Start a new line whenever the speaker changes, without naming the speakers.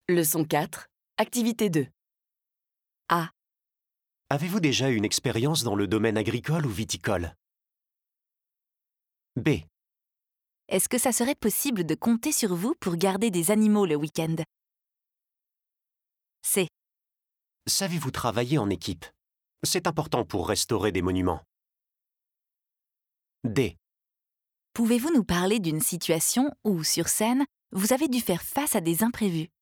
Leçon 4, activité 2. A.
Avez-vous déjà une expérience dans le domaine agricole ou viticole? B.
Est-ce que ça serait possible de compter sur vous pour garder des animaux le week-end? C.
Savez-vous travailler en équipe? C'est important pour restaurer des monuments. D.
Pouvez-vous nous parler d'une situation où, sur scène, vous avez dû faire face à des imprévus?